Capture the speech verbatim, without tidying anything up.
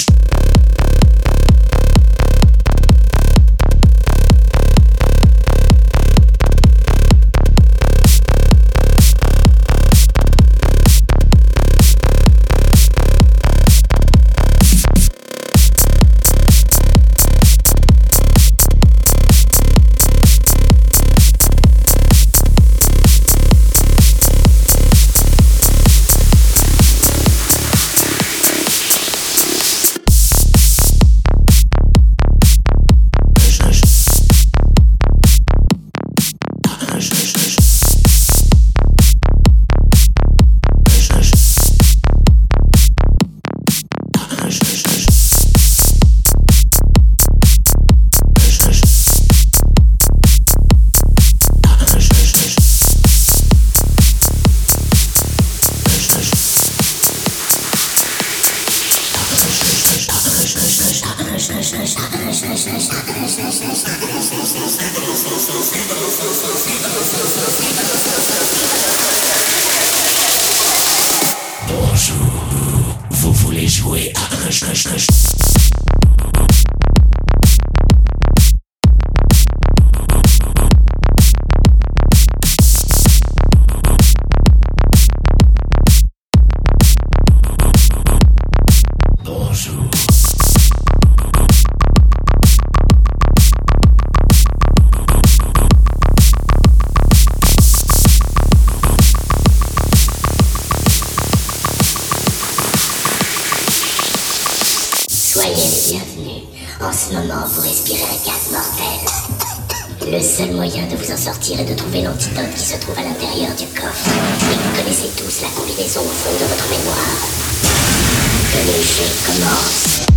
Bonjour, vous voulez jouer à un jeu, jeu, jeu. Bonjour. Soyez les bienvenus. En ce moment, vous respirez un gaz mortel. Le seul moyen de vous en sortir est de trouver l'antidote qui se trouve à l'intérieur du coffre. Et vous connaissez tous la combinaison au fond de votre mémoire. Que le jeu commence.